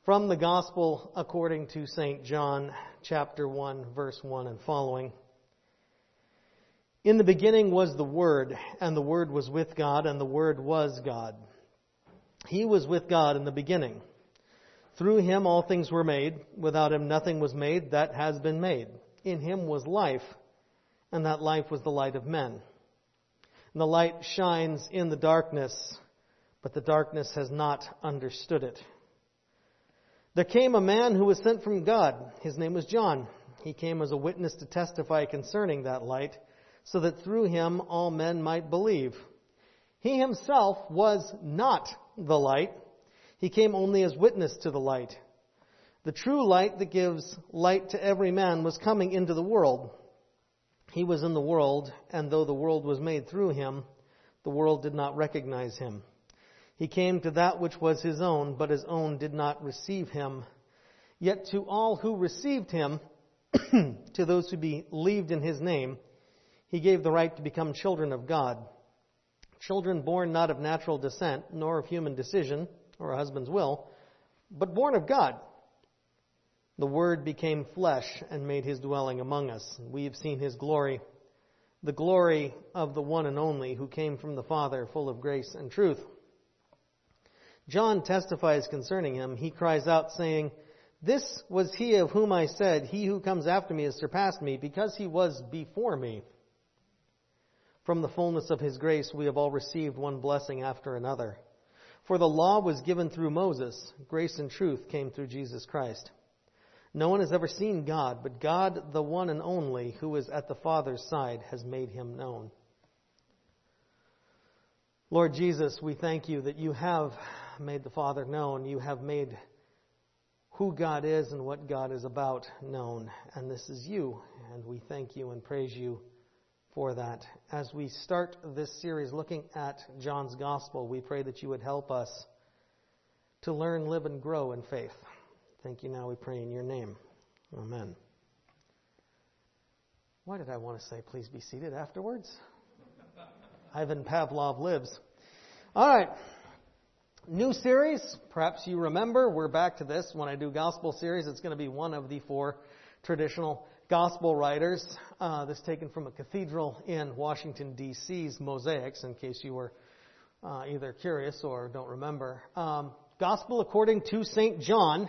From the Gospel according to St. John, chapter 1, verse 1 and following. In the beginning was the Word, and the Word was with God, and the Word was God. He was with God in the beginning. Through Him all things were made. Without Him nothing was made that has been made. In Him was life, and that life was the light of men. And the light shines in the darkness, but the darkness has not understood it. There came a man who was sent from God. His name was John. He came as a witness to testify concerning that light, so that through him all men might believe. He himself was not the light. He came only as witness to the light. The true light that gives light to every man was coming into the world. He was in the world, and though the world was made through him, the world did not recognize him. He came to that which was his own, but his own did not receive him. Yet to all who received him, to those who believed in his name, he gave the right to become children of God. Children born not of natural descent, nor of human decision, or a husband's will, but born of God. The Word became flesh and made his dwelling among us. We have seen his glory, the glory of the one and only who came from the Father, full of grace and truth. John testifies concerning him. He cries out, saying, "This was he of whom I said, he who comes after me has surpassed me, because he was before me." From the fullness of his grace we have all received one blessing after another. For the law was given through Moses. Grace and truth came through Jesus Christ. No one has ever seen God, but God, the one and only, who is at the Father's side, has made him known. Lord Jesus, we thank you that you have made the Father known. You have made who God is and what God is about known. And this is you. And we thank you and praise you for that. As we start this series looking at John's Gospel, we pray that you would help us to learn, live, and grow in faith. Thank you now, we pray in your name. Amen. Why did I want to say please be seated afterwards? Ivan Pavlov lives. All right. New series. Perhaps you remember, we're back to this. When I do gospel series, it's going to be one of the four traditional gospel writers. This taken from a cathedral in Washington, D.C.'s Mosaics, in case you were either curious or don't remember. Gospel according to St. John.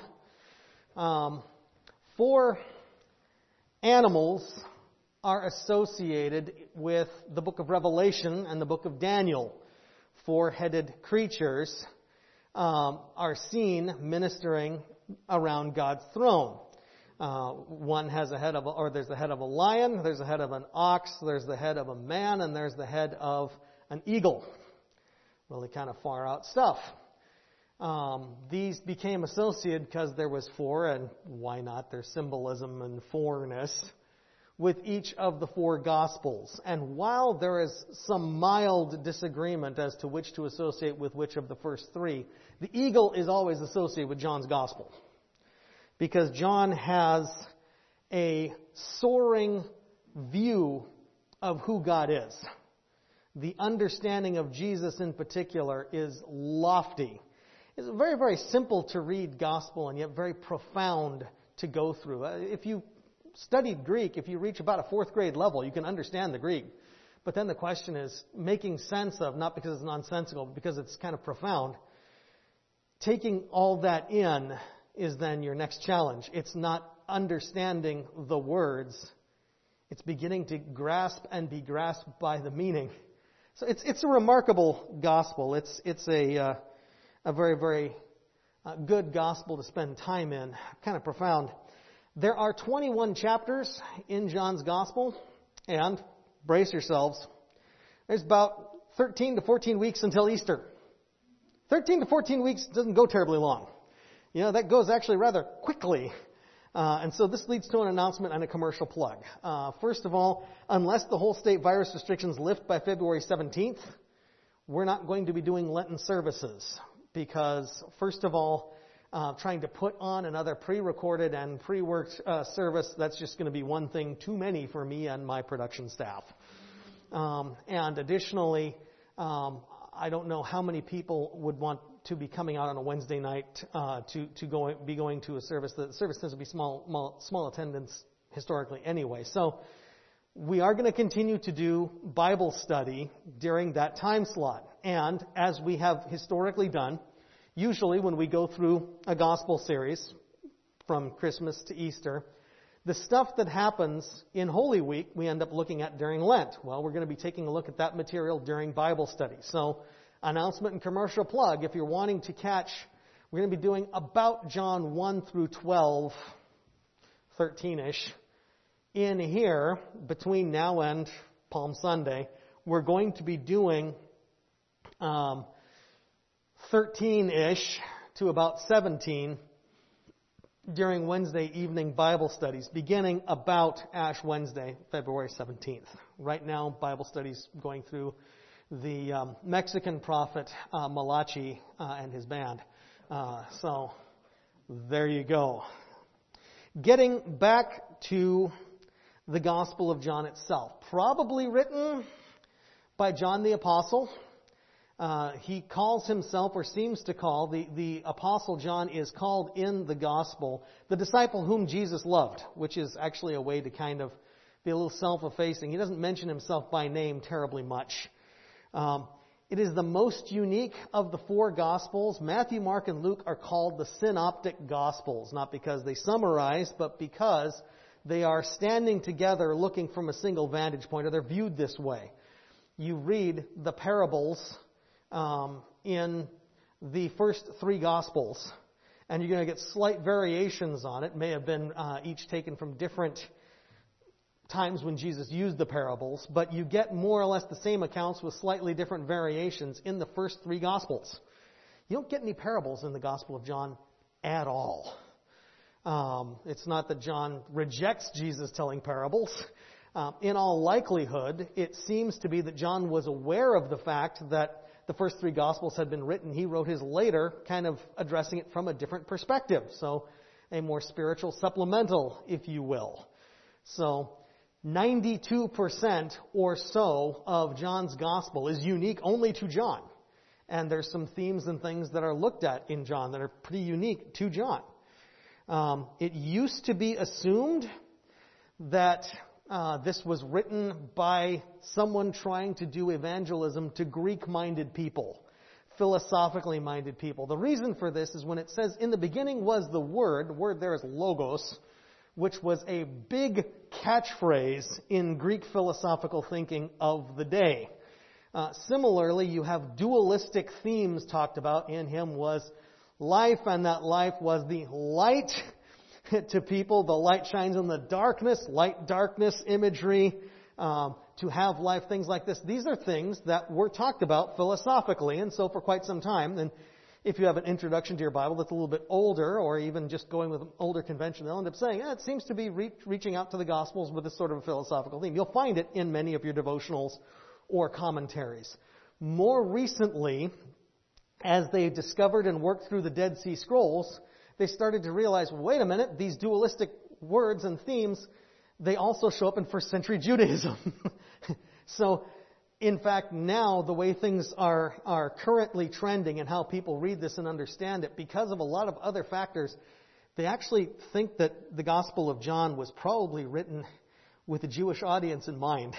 4 animals are associated with the book of Revelation and the book of Daniel. 4-headed creatures are seen ministering around God's throne. One has a head of, there's the head of a lion, there's the head of an ox, there's the head of a man, and there's the head of an eagle. Really kind of far out stuff. These became associated because there was 4, and why not? There's symbolism and 4-ness with each of the 4 Gospels. And while there is some mild disagreement as to which to associate with which of the first 3, the eagle is always associated with John's Gospel. Because John has a soaring view of who God is. The understanding of Jesus in particular is lofty. It's very, very simple to read Gospel and yet very profound to go through. If you studied Greek, if you reach about a 4th grade level, you can understand the Greek. But then the question is making sense of, not because it's nonsensical, but because it's kind of profound. Taking all that in is then your next challenge. It's not understanding the words. It's beginning to grasp and be grasped by the meaning. So it's a remarkable gospel. It's a very, very good gospel to spend time in. Kind of profound. There are 21 chapters in John's Gospel, and brace yourselves, there's about 13 to 14 weeks until Easter. 13 to 14 weeks doesn't go terribly long. You know, that goes actually rather quickly. And so this leads to an announcement and a commercial plug. First of all, unless the whole state virus restrictions lift by February 17th, we're not going to be doing Lenten services. Because, first of all, trying to put on another pre-recorded and pre-worked service, that's just going to be one thing too many for me and my production staff. And additionally, I don't know how many people would want to be coming out on a Wednesday night to be going to a service. The service tends to be small attendance historically anyway. So we are going to continue to do Bible study during that time slot. And as we have historically done, usually when we go through a gospel series from Christmas to Easter, the stuff that happens in Holy Week we end up looking at during Lent. Well, we're going to be taking a look at that material during Bible study. So, announcement and commercial plug, if you're wanting to catch, we're going to be doing about John 1 through 12, 13-ish. In here, between now and Palm Sunday, we're going to be doing 13-ish to about 17 during Wednesday evening Bible studies, beginning about Ash Wednesday, February 17th. Right now, Bible studies going through the Mexican prophet Malachi and his band. So, there you go. Getting back to the Gospel of John itself. Probably written by John the Apostle. He calls himself, or seems to call, the Apostle John is called in the Gospel the disciple whom Jesus loved, which is actually a way to kind of be a little self-effacing. He doesn't mention himself by name terribly much. It is the most unique of the four Gospels. Matthew, Mark, and Luke are called the synoptic Gospels, not because they summarize, but because they are standing together looking from a single vantage point, or they're viewed this way. You read the parables in the first three Gospels, and you're going to get slight variations on it. May have been each taken from different times when Jesus used the parables, but you get more or less the same accounts with slightly different variations in the first three Gospels. You don't get any parables in the Gospel of John at all. It's not that John rejects Jesus telling parables. In all likelihood, it seems to be that John was aware of the fact that the first three Gospels had been written. He wrote his later, kind of addressing it from a different perspective. So, a more spiritual supplemental, if you will. So, 92% or so of John's Gospel is unique only to John. And there's some themes and things that are looked at in John that are pretty unique to John. It used to be assumed that this was written by someone trying to do evangelism to Greek-minded people, philosophically minded people. The reason for this is when it says, in the beginning was the word there is logos, which was a big catchphrase in Greek philosophical thinking of the day. Similarly, you have dualistic themes talked about. In him was life, and that life was the light to people. The light shines in the darkness, light-darkness imagery, to have life, things like this. These are things that were talked about philosophically, and so for quite some time. And if you have an introduction to your Bible that's a little bit older, or even just going with an older convention, they'll end up saying, it seems to be reaching out to the Gospels with this sort of a philosophical theme. You'll find it in many of your devotionals or commentaries. More recently, as they discovered and worked through the Dead Sea Scrolls, they started to realize, wait a minute, these dualistic words and themes, they also show up in first century Judaism. So, in fact, now the way things are currently trending and how people read this and understand it, because of a lot of other factors, they actually think that the Gospel of John was probably written with a Jewish audience in mind.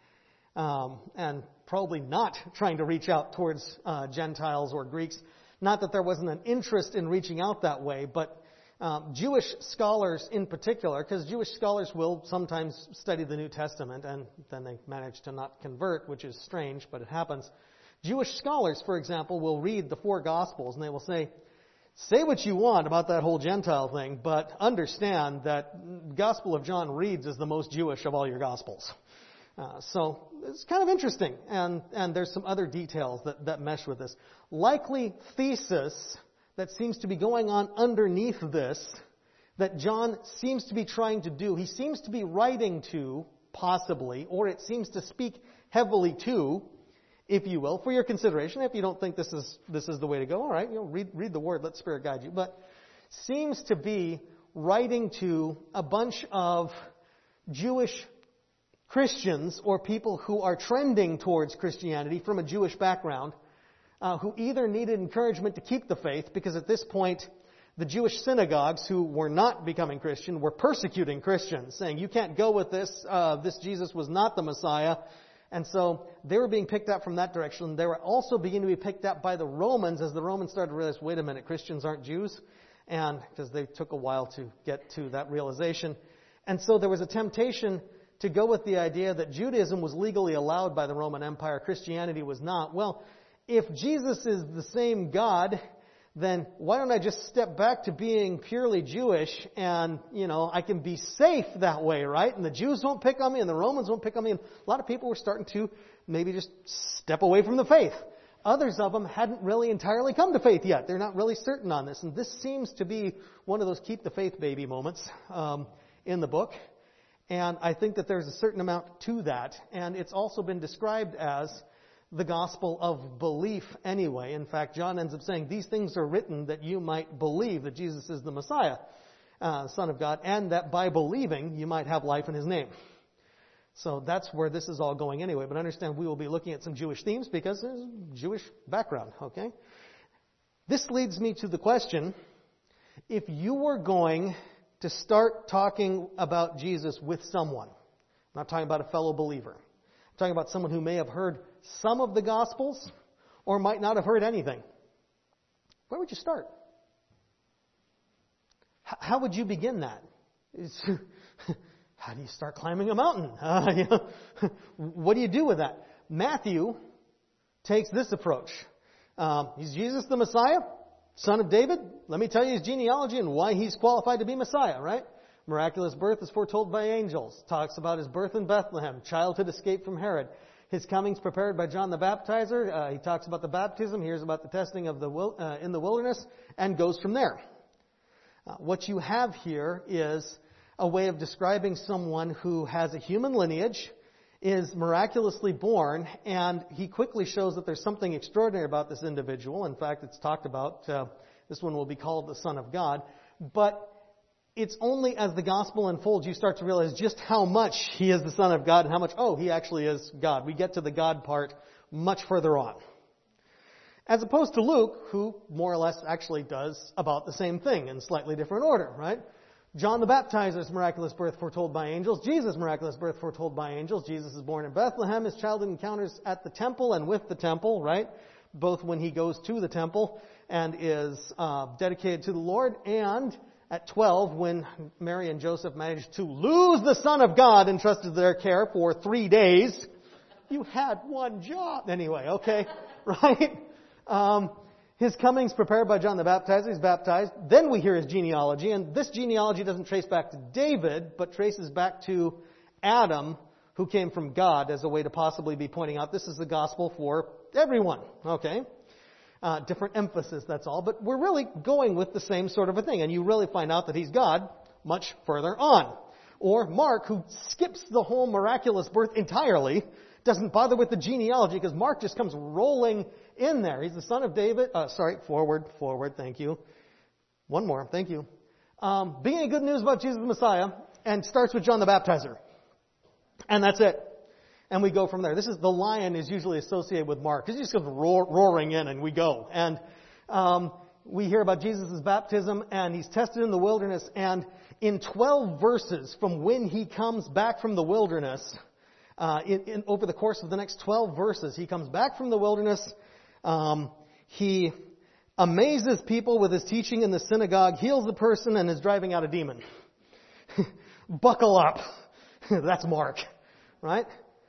And probably not trying to reach out towards Gentiles or Greeks. Not that there wasn't an interest in reaching out that way, but Jewish scholars in particular, because Jewish scholars will sometimes study the New Testament and then they manage to not convert, which is strange, but it happens. Jewish scholars, for example, will read the four Gospels and they will say what you want about that whole Gentile thing, but understand that the Gospel of John reads as the most Jewish of all your Gospels. So it's kind of interesting, and there's some other details that mesh with this. Likely thesis that seems to be going on underneath this, that John seems to be trying to do, he seems to be writing to, possibly, or it seems to speak heavily to, if you will, for your consideration. If you don't think this is the way to go, all right, read the Word, let the Spirit guide you. But seems to be writing to a bunch of Jewish Christians or people who are trending towards Christianity from a Jewish background, who either needed encouragement to keep the faith, because at this point, the Jewish synagogues who were not becoming Christian were persecuting Christians, saying, you can't go with this. This Jesus was not the Messiah. And so they were being picked up from that direction. They were also beginning to be picked up by the Romans as the Romans started to realize, wait a minute, Christians aren't Jews. And because they took a while to get to that realization. And so there was a temptation to go with the idea that Judaism was legally allowed by the Roman Empire. Christianity was not. Well, if Jesus is the same God, then why don't I just step back to being purely Jewish and, I can be safe that way, right? And the Jews won't pick on me and the Romans won't pick on me. And a lot of people were starting to maybe just step away from the faith. Others of them hadn't really entirely come to faith yet. They're not really certain on this. And this seems to be one of those keep the faith baby moments in the book. And I think that there's a certain amount to that. And it's also been described as the gospel of belief anyway. In fact, John ends up saying, these things are written that you might believe that Jesus is the Messiah, Son of God, and that by believing you might have life in His name. So that's where this is all going anyway. But understand we will be looking at some Jewish themes because there's a Jewish background, okay? This leads me to the question, if you were going to start talking about Jesus with someone, I'm not talking about a fellow believer, I'm talking about someone who may have heard some of the Gospels or might not have heard anything, where would you start? How would you begin that? How do you start climbing a mountain? What do you do with that? Matthew takes this approach. Is Jesus the Messiah, son of David? Let me tell you his genealogy and why he's qualified to be Messiah, right? Miraculous birth is foretold by angels. Talks about his birth in Bethlehem. Childhood escape from Herod. His coming's prepared by John the Baptizer. He talks about the baptism, hears about the testing of in the wilderness, and goes from there. What you have here is a way of describing someone who has a human lineage, is miraculously born, and he quickly shows that there's something extraordinary about this individual. In fact, it's talked about, this one will be called the Son of God. But it's only as the gospel unfolds you start to realize just how much he is the Son of God and how much, he actually is God. We get to the God part much further on. As opposed to Luke, who more or less actually does about the same thing in slightly different order, right? John the Baptizer's miraculous birth foretold by angels. Jesus' miraculous birth foretold by angels. Jesus is born in Bethlehem. His childhood encounters at the temple and with the temple, right? Both when he goes to the temple and is dedicated to the Lord, and at 12 when Mary and Joseph managed to lose the Son of God entrusted to their care for 3 days. You had one job. Anyway, okay, right? His coming's prepared by John the Baptizer. He's baptized. Then we hear his genealogy. And this genealogy doesn't trace back to David, but traces back to Adam, who came from God, as a way to possibly be pointing out this is the gospel for everyone. Okay? Different emphasis, that's all. But we're really going with the same sort of a thing. And you really find out that he's God much further on. Or Mark, who skips the whole miraculous birth entirely, doesn't bother with the genealogy because Mark just comes rolling in there. He's the son of David. Forward, thank you. One more, thank you. Beginning good news about Jesus the Messiah, and starts with John the Baptizer. And that's it. And we go from there. This is the lion is usually associated with Mark. He just goes roaring in and we go. And we hear about Jesus' baptism and he's tested in the wilderness. And in 12 verses from when he comes back from the wilderness, over the course of the next 12 verses, he comes back from the wilderness. He amazes people with his teaching in the synagogue, heals the person, and is driving out a demon. Buckle up. That's Mark, right?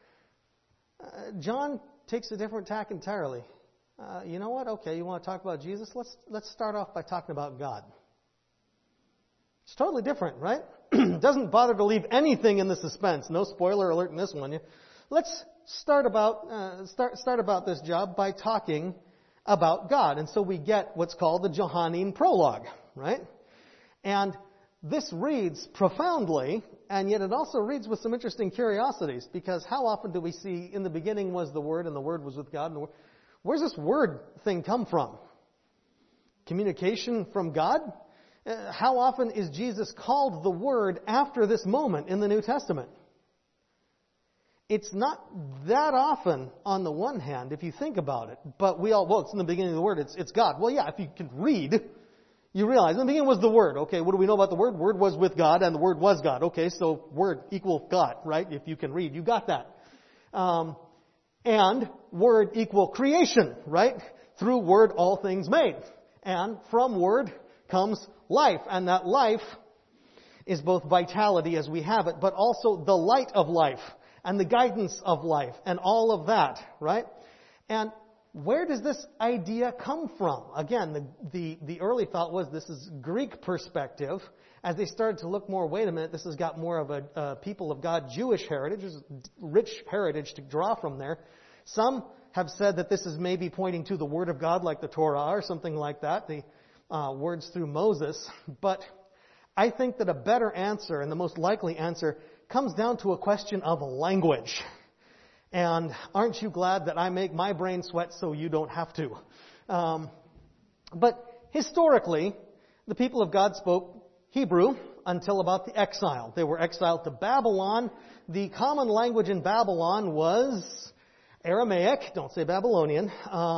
John takes a different tack entirely. You know what? Okay, you want to talk about Jesus? Let's start off by talking about God. It's totally different, right? Doesn't bother to leave anything in the suspense. No spoiler alert in this one. Let's start about this job by talking about God. And so we get what's called the Johannine prologue, right? And this reads profoundly, and yet it also reads with some interesting curiosities, because how often do we see in the beginning was the Word, and the Word was with God? And where's this Word thing come from? Communication from God? How often is Jesus called the Word after this moment in the New Testament? It's not that often on the one hand, if you think about it. But it's in the beginning of the Word, it's God. Well, yeah, if you can read, you realize in the beginning was the Word. Okay, what do we know about the Word? Word was with God, and the Word was God. Okay, so Word equal God, right? If you can read, you got that. And Word equal creation, right? Through Word all things made. And from Word comes life. And that life is both vitality as we have it, but also the light of life and the guidance of life and all of that, right? And where does this idea come from? Again, the early thought was this is Greek perspective. As they started to look more, wait a minute, this has got more of a people of God Jewish heritage. There's rich heritage to draw from there. Some have said that this is maybe pointing to the Word of God like the Torah or something like that, the words through Moses. But I think that a better answer, and the most likely answer, comes down to a question of language. And aren't you glad that I make my brain sweat so you don't have to? But historically, the people of God spoke Hebrew until about the exile. They were exiled to Babylon. The common language in Babylon was Aramaic. Don't say Babylonian.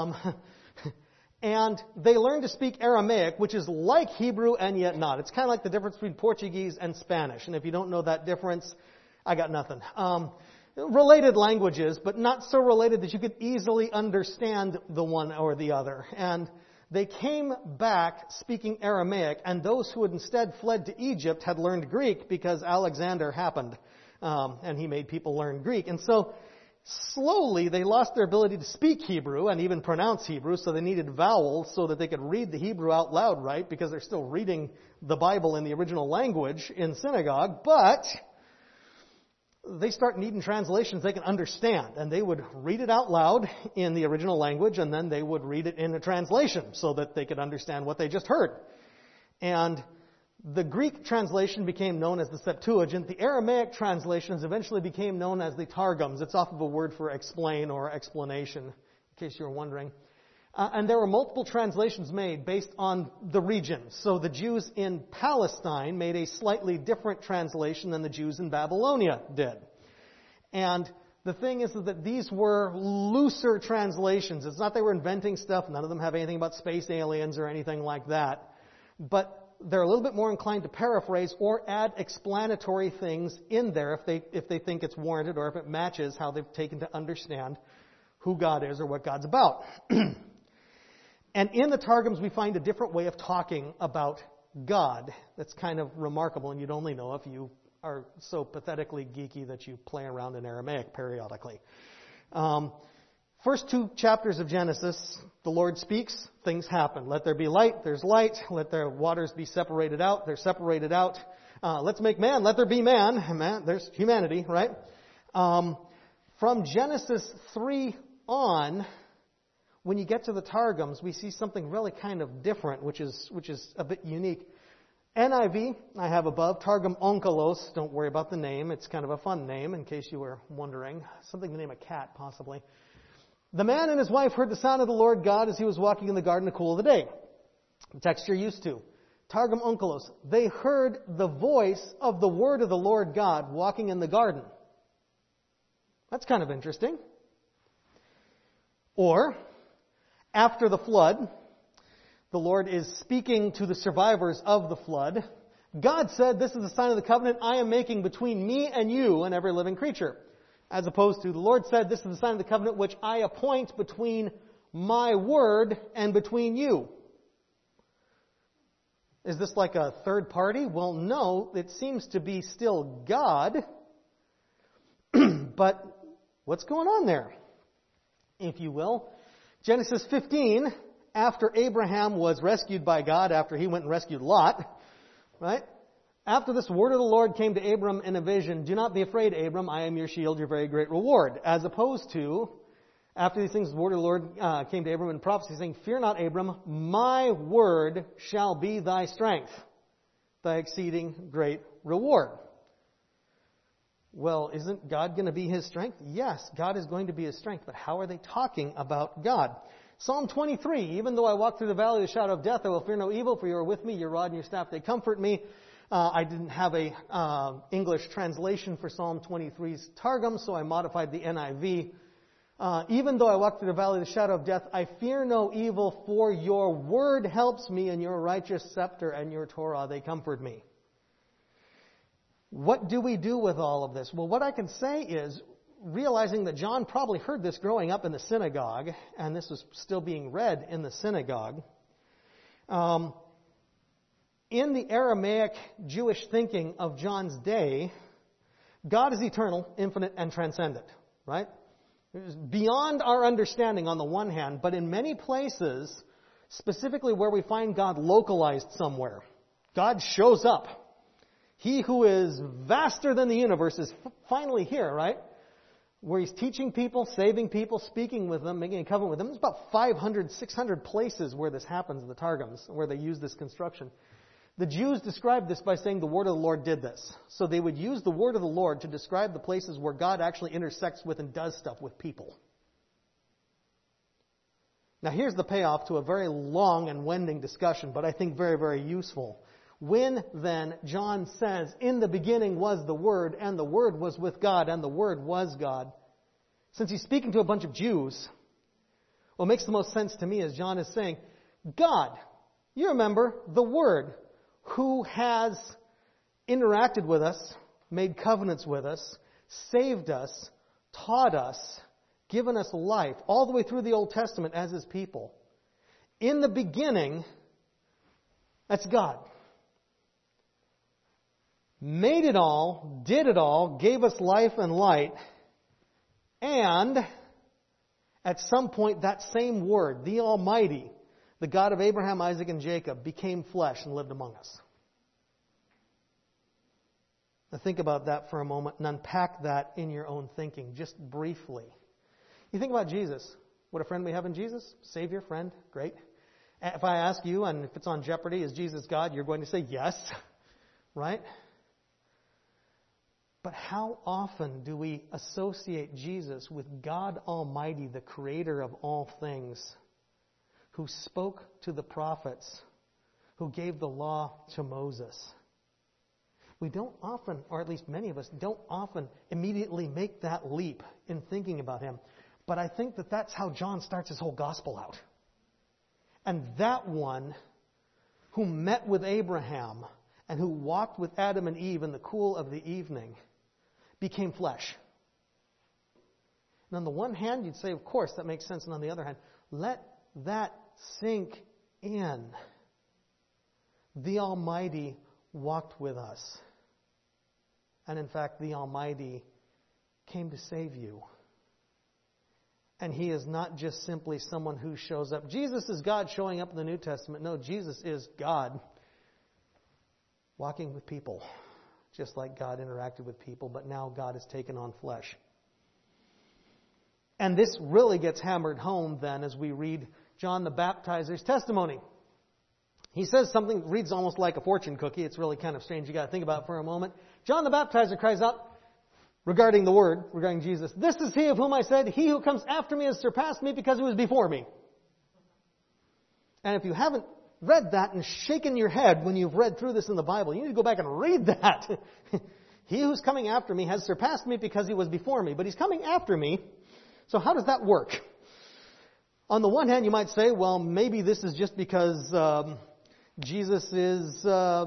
And they learned to speak Aramaic, which is like Hebrew and yet not. It's kind of like the difference between Portuguese and Spanish. And if you don't know that difference, I got nothing. Related languages, but not so related that you could easily understand the one or the other. And they came back speaking Aramaic, and those who had instead fled to Egypt had learned Greek because Alexander happened, and he made people learn Greek. And so slowly they lost their ability to speak Hebrew and even pronounce Hebrew, so they needed vowels so that they could read the Hebrew out loud, right? Because they're still reading the Bible in the original language in synagogue, but they start needing translations they can understand, and they would read it out loud in the original language, and then they would read it in a translation so that they could understand what they just heard. And the Greek translation became known as the Septuagint. The Aramaic translations eventually became known as the Targums. It's off of a word for explain or explanation, in case you were wondering. And there were multiple translations made based on the region. So the Jews in Palestine made a slightly different translation than the Jews in Babylonia did. And the thing is that these were looser translations. It's not they were inventing stuff. None of them have anything about space aliens or anything like that. But they're a little bit more inclined to paraphrase or add explanatory things in there if they think it's warranted or if it matches how they've taken to understand who God is or what God's about. And in the Targums, we find a different way of talking about God that's kind of remarkable, and you'd only know if you are so pathetically geeky that you play around in Aramaic periodically. First 2 chapters of Genesis, the Lord speaks, things happen. Let there be light, there's light. Let the waters be separated out, they're separated out. Let's make man, let there be man. There's humanity, right? From Genesis 3 on, when you get to the Targums, we see something really kind of different, which is a bit unique. NIV, I have above, Targum Onkelos. Don't worry about the name. It's kind of a fun name, in case you were wondering. Something to name a cat, possibly. The man and his wife heard the sound of the Lord God as he was walking in the garden in the cool of the day. The text you're used to. Targum Onkelos. They heard the voice of the word of the Lord God walking in the garden. That's kind of interesting. Or, after the flood, the Lord is speaking to the survivors of the flood. God said, this is the sign of the covenant I am making between me and you and every living creature. As opposed to, the Lord said, this is the sign of the covenant which I appoint between my word and between you. Is this like a third party? Well, no, it seems to be still God. But what's going on there, if you will? Genesis 15, after Abraham was rescued by God, after he went and rescued Lot, right? After this word of the Lord came to Abram in a vision, do not be afraid, Abram, I am your shield, your very great reward. As opposed to, after these things, the word of the Lord came to Abram in prophecy, saying, fear not, Abram, my word shall be thy strength, thy exceeding great reward. Well, isn't God going to be his strength? Yes, God is going to be his strength, but how are they talking about God? Psalm 23, even though I walk through the valley of the shadow of death, I will fear no evil, for you are with me, your rod and your staff, they comfort me. I didn't have a English translation for Psalm 23's Targum, so I modified the NIV. Even though I walk through the valley of the shadow of death, I fear no evil, for your word helps me, and your righteous scepter and your Torah, they comfort me. What do we do with all of this? Well, what I can say is, realizing that John probably heard this growing up in the synagogue, and this was still being read in the synagogue, in the Aramaic Jewish thinking of John's day, God is eternal, infinite, and transcendent, right? It was beyond our understanding on the one hand, but in many places, specifically where we find God localized somewhere, God shows up. He who is vaster than the universe is finally here, right? Where He's teaching people, saving people, speaking with them, making a covenant with them. There's about 500, 600 places where this happens in the Targums, where they use this construction. The Jews described this by saying the word of the Lord did this. So they would use the word of the Lord to describe the places where God actually intersects with and does stuff with people. Now here's the payoff to a very long and wending discussion, but I think very, very useful. When then John says, in the beginning was the Word, and the Word was with God, and the Word was God, since he's speaking to a bunch of Jews, what makes the most sense to me is John is saying, God, you remember the Word, who has interacted with us, made covenants with us, saved us, taught us, given us life, all the way through the Old Testament as His people. In the beginning, that's God. Made it all, did it all, gave us life and light, and at some point that same Word, the Almighty, the God of Abraham, Isaac, and Jacob, became flesh and lived among us. Now think about that for a moment and unpack that in your own thinking, just briefly. You think about Jesus. What a friend we have in Jesus. Savior, friend, great. If I ask you, and if it's on jeopardy, is Jesus God? You're going to say yes, right? But how often do we associate Jesus with God Almighty, the Creator of all things, who spoke to the prophets, who gave the law to Moses? We don't often, or at least many of us, don't often immediately make that leap in thinking about Him. But I think that that's how John starts his whole gospel out. And that one who met with Abraham and who walked with Adam and Eve in the cool of the evening became flesh. And on the one hand, you'd say, of course, that makes sense. And on the other hand, let that sink in. The Almighty walked with us. And in fact, the Almighty came to save you. And He is not just simply someone who shows up. Jesus is God showing up in the New Testament. No, Jesus is God walking with people. Just like God interacted with people, but now God has taken on flesh. And this really gets hammered home then as we read John the Baptizer's testimony. He says something that reads almost like a fortune cookie. It's really kind of strange. You've got to think about it for a moment. John the Baptizer cries out regarding the Word, regarding Jesus, "This is He of whom I said, He who comes after me has surpassed me because He was before me." And if you haven't read that and shaken your head when you've read through this in the Bible, you need to go back and read that. He who's coming after me has surpassed me because He was before me. But He's coming after me. So how does that work? On the one hand, you might say, well, maybe this is just because Jesus is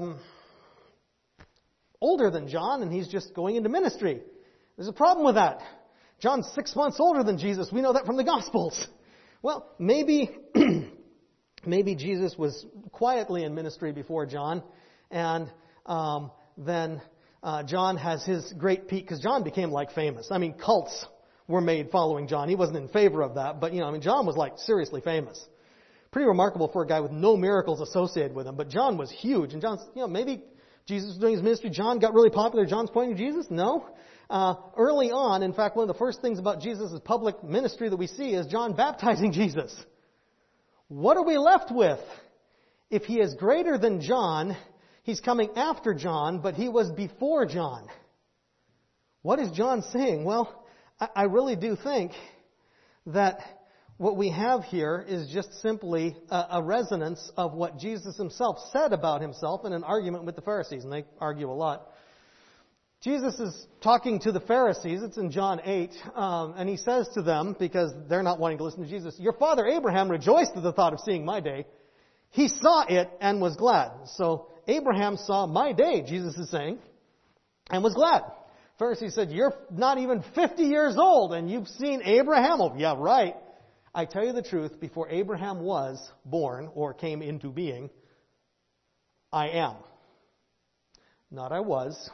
older than John and He's just going into ministry. There's a problem with that. John's 6 months older than Jesus. We know that from the Gospels. Well, maybe Jesus was quietly in ministry before John, and then John has his great peak, because John became like famous. I mean, cults were made following John. He wasn't in favor of that, but John was like seriously famous. Pretty remarkable for a guy with no miracles associated with him, but John was huge. And John's, maybe Jesus was doing his ministry. John got really popular. John's pointing to Jesus? No. Early on, in fact, one of the first things about Jesus' public ministry that we see is John baptizing Jesus. What are we left with? If He is greater than John, He's coming after John, but He was before John. What is John saying? Well, I really do think that What we have here is just simply a resonance of what Jesus himself said about himself in an argument with the Pharisees, and they argue a lot. Jesus is talking to the Pharisees, it's in John 8, and he says to them, because they're not wanting to listen to Jesus, "Your father Abraham rejoiced at the thought of seeing my day. He saw it and was glad." So Abraham saw my day, Jesus is saying, and was glad. Pharisees said, "You're not even 50 years old and you've seen Abraham?" "Oh, yeah, right. I tell you the truth, before Abraham was born or came into being, I am." Not I was.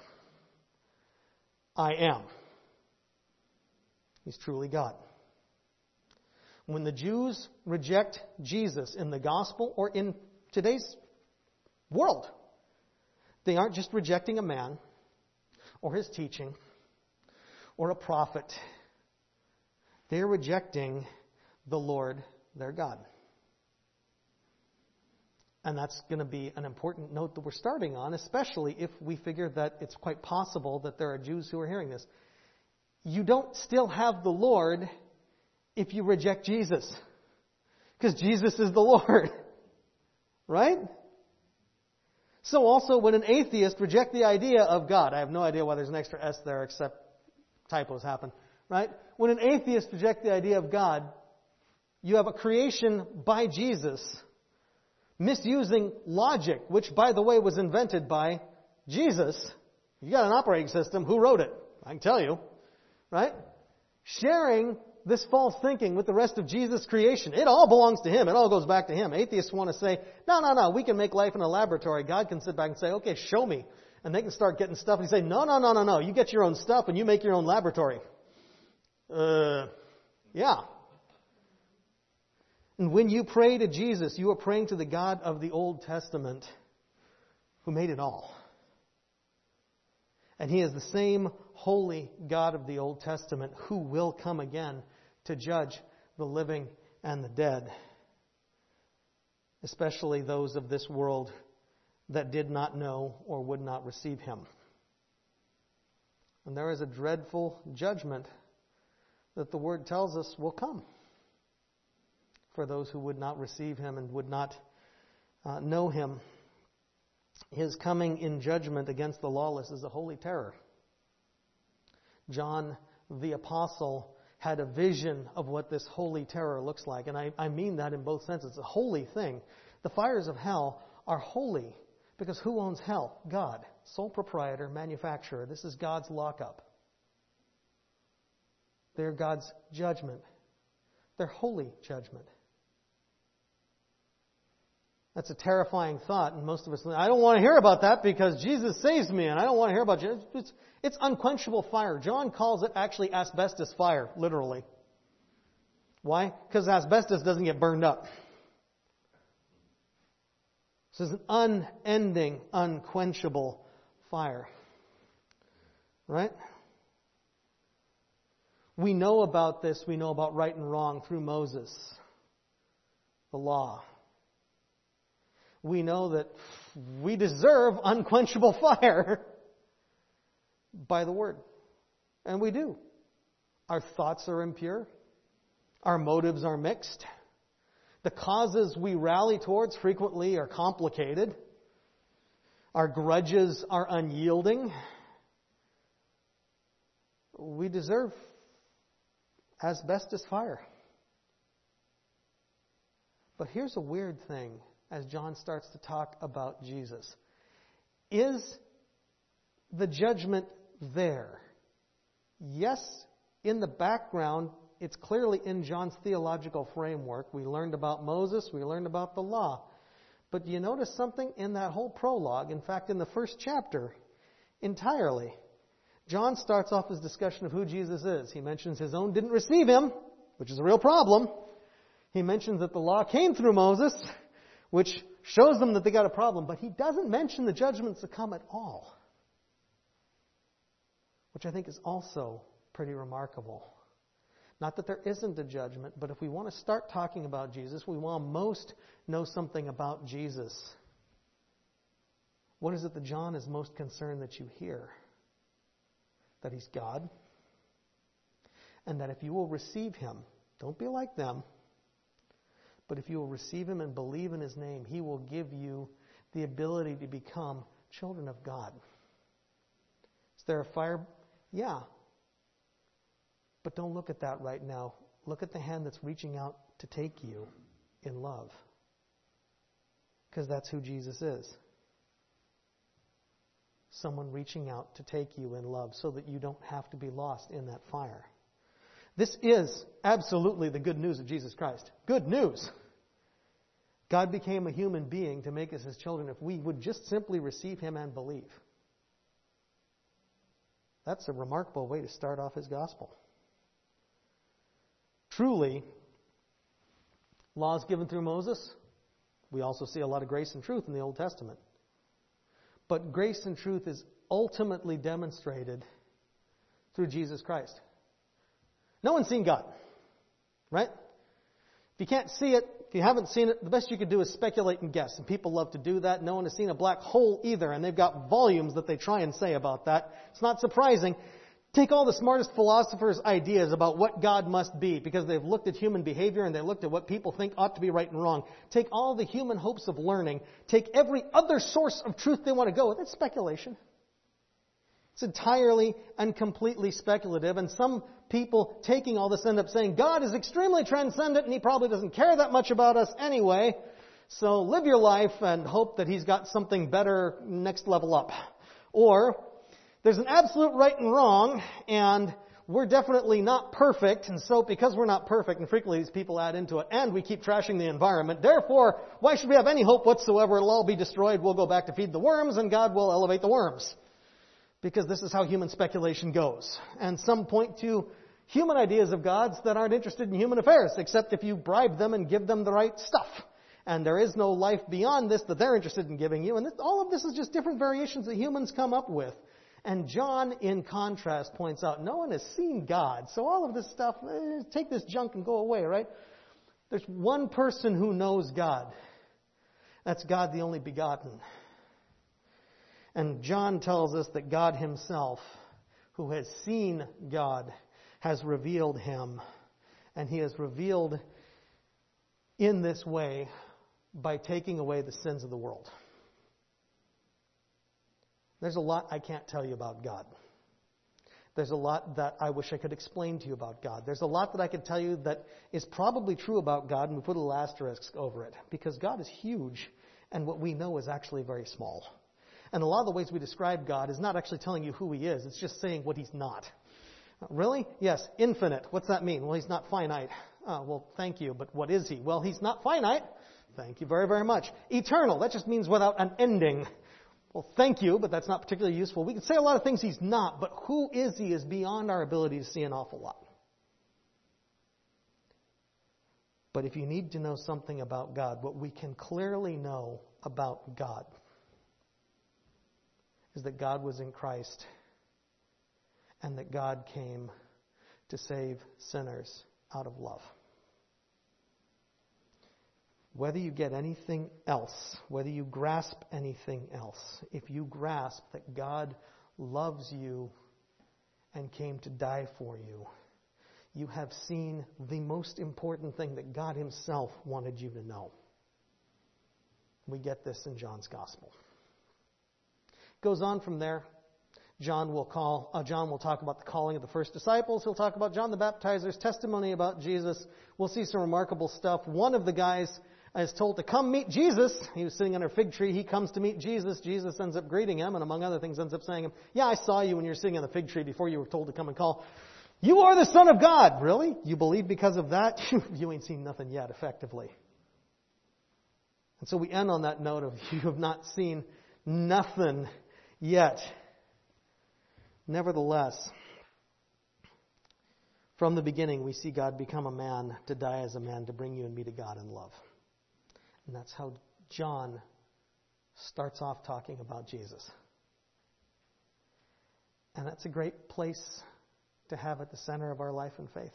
I am. He's truly God. When the Jews reject Jesus in the gospel or in today's world, they aren't just rejecting a man or his teaching or a prophet. They're rejecting the Lord their God. And that's going to be an important note that we're starting on, especially if we figure that it's quite possible that there are Jews who are hearing this. You don't still have the Lord if you reject Jesus. Because Jesus is the Lord. Right? So also when an atheist rejects the idea of God, I have no idea why there's an extra S there except typos happen. Right? When an atheist rejects the idea of God, you have a creation by Jesus misusing logic, which, by the way, was invented by Jesus. You got an operating system. Who wrote it? I can tell you. Right? Sharing this false thinking with the rest of Jesus' creation. It all belongs to Him. It all goes back to Him. Atheists want to say, no, we can make life in a laboratory. God can sit back and say, okay, show me. And they can start getting stuff and say, no. You get your own stuff and you make your own laboratory. Yeah. And when you pray to Jesus, you are praying to the God of the Old Testament who made it all. And He is the same holy God of the Old Testament who will come again to judge the living and the dead, especially those of this world that did not know or would not receive Him. And there is a dreadful judgment that the Word tells us will come for those who would not receive Him and would not know Him. His coming in judgment against the lawless is a holy terror. John the Apostle had a vision of what this holy terror looks like. And I mean that in both senses. It's a holy thing. The fires of hell are holy because who owns hell? God. Sole proprietor, manufacturer. This is God's lockup. They're God's judgment. They're holy judgment. That's a terrifying thought, and most of us, I don't want to hear about that because Jesus saves me, and I don't want to hear about Jesus. It's unquenchable fire. John calls it actually asbestos fire, literally. Why? Because asbestos doesn't get burned up. This is an unending, unquenchable fire. Right? We know about this, we know about right and wrong through Moses, the law. We know that we deserve unquenchable fire by the Word. And we do. Our thoughts are impure. Our motives are mixed. The causes we rally towards frequently are complicated. Our grudges are unyielding. We deserve asbestos fire. But here's a weird thing as John starts to talk about Jesus. Is the judgment there? Yes, in the background, it's clearly in John's theological framework. We learned about Moses, we learned about the law. But do you notice something in that whole prologue? In fact, in the first chapter, entirely, John starts off his discussion of who Jesus is. He mentions his own didn't receive Him, which is a real problem. He mentions that the law came through Moses, which shows them that they got a problem. But he doesn't mention the judgments to come at all, which I think is also pretty remarkable. Not that there isn't a judgment, but if we want to start talking about Jesus, we want to most know something about Jesus. What is it that John is most concerned that you hear? That He's God, and that if you will receive Him, don't be like them, But if you will receive Him and believe in His name, He will give you the ability to become children of God. Is there a fire? Yeah. But don't look at that right now. Look at the hand that's reaching out to take you in love. Because that's who Jesus is. Someone reaching out to take you in love so that you don't have to be lost in that fire. This is absolutely the good news of Jesus Christ. Good news. God became a human being to make us His children if we would just simply receive Him and believe. That's a remarkable way to start off His gospel. Truly, laws given through Moses, we also see a lot of grace and truth in the Old Testament. But grace and truth is ultimately demonstrated through Jesus Christ. No one's seen God, right? If you can't see it, if you haven't seen it, the best you could do is speculate and guess. And people love to do that. No one has seen a black hole either, and they've got volumes that they try and say about that. It's not surprising. Take all the smartest philosophers' ideas about what God must be, because they've looked at human behavior and they looked at what people think ought to be right and wrong. Take all the human hopes of learning. Take every other source of truth they want to go with. It's speculation. It's entirely and completely speculative. And some people taking all this end up saying, God is extremely transcendent and He probably doesn't care that much about us anyway. So live your life and hope that He's got something better next level up. Or there's an absolute right and wrong, and we're definitely not perfect, and so because we're not perfect, and frequently these people add into it, and we keep trashing the environment, therefore, why should we have any hope whatsoever? It'll all be destroyed. We'll go back to feed the worms, and God will elevate the worms. Because this is how human speculation goes. And some point to human ideas of gods that aren't interested in human affairs, except if you bribe them and give them the right stuff. And there is no life beyond this that they're interested in giving you. And all of this is just different variations that humans come up with. And John, in contrast, points out, no one has seen God. So all of this stuff, take this junk and go away, right? There's one person who knows God. That's God the only begotten. And John tells us that God Himself, who has seen God, has revealed Him. And He has revealed in this way by taking away the sins of the world. There's a lot I can't tell you about God. There's a lot that I wish I could explain to you about God. There's a lot that I could tell you that is probably true about God, and we put a little asterisk over it. Because God is huge, and what we know is actually very small. And a lot of the ways we describe God is not actually telling you who He is. It's just saying what He's not. Really? Yes, infinite. What's that mean? Well, He's not finite. Oh, well, thank you, but what is He? Well, He's not finite. Thank you very, very much. Eternal. That just means without an ending. Well, thank you, but that's not particularly useful. We can say a lot of things He's not, but who is He is beyond our ability to see an awful lot. But if you need to know something about God, what we can clearly know about God is that God was in Christ and that God came to save sinners out of love. Whether you get anything else, whether you grasp anything else, if you grasp that God loves you and came to die for you, you have seen the most important thing that God Himself wanted you to know. We get this in John's Gospel. Goes on from there. John will talk about the calling of the first disciples. He'll talk about John the Baptizer's testimony about Jesus. We'll see some remarkable stuff. One of the guys is told to come meet Jesus. He was sitting under a fig tree. He comes to meet Jesus. Jesus ends up greeting him, and among other things ends up saying to him, yeah, I saw you when you were sitting on the fig tree before you were told to come and call. You are the Son of God. Really? You believe because of that? You ain't seen nothing yet, effectively. And so we end on that note of you have not seen nothing yet. Nevertheless, from the beginning, we see God become a man, to die as a man, to bring you and me to God in love. And that's how John starts off talking about Jesus. And that's a great place to have at the center of our life and faith.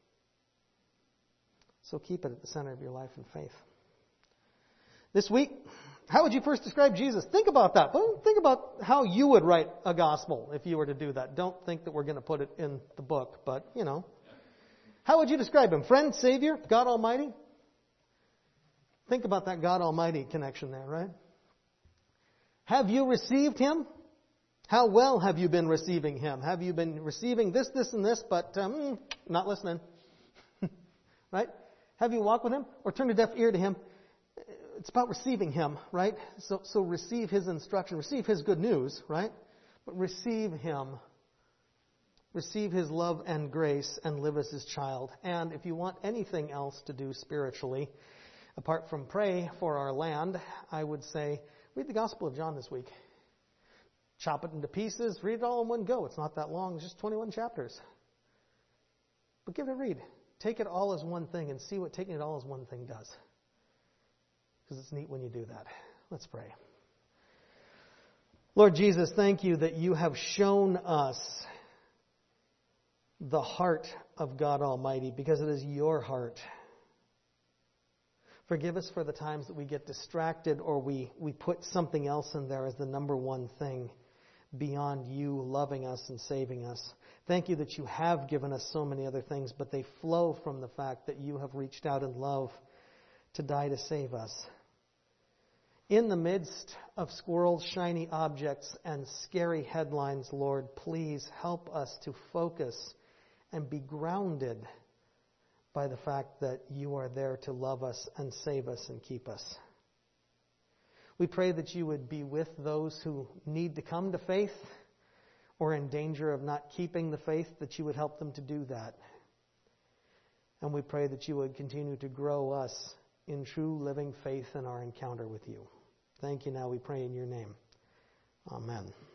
So keep it at the center of your life and faith. This week, how would you first describe Jesus? Think about that. Think about how you would write a gospel if you were to do that. Don't think that we're going to put it in the book, but, How would you describe Him? Friend, Savior, God Almighty? Think about that God Almighty connection there, right? Have you received Him? How well have you been receiving Him? Have you been receiving this, and this, but not listening? Right? Have you walked with Him or turned a deaf ear to Him? It's about receiving Him, right? So receive His instruction, receive His good news, right? But receive Him. Receive His love and grace and live as His child. And if you want anything else to do spiritually, apart from pray for our land, I would say read the Gospel of John this week. Chop it into pieces, read it all in one go. It's not that long, it's just 21 chapters. But give it a read. Take it all as one thing and see what taking it all as one thing does. Because it's neat when you do that. Let's pray. Lord Jesus, thank you that you have shown us the heart of God Almighty, because it is your heart. Forgive us for the times that we get distracted or we put something else in there as the number one thing beyond you loving us and saving us. Thank you that you have given us so many other things, but they flow from the fact that you have reached out in love to die to save us. In the midst of squirrels, shiny objects, and scary headlines, Lord, please help us to focus and be grounded by the fact that you are there to love us and save us and keep us. We pray that you would be with those who need to come to faith or in danger of not keeping the faith, that you would help them to do that. And we pray that you would continue to grow us in true living faith in our encounter with you. Thank you now, we pray in your name. Amen.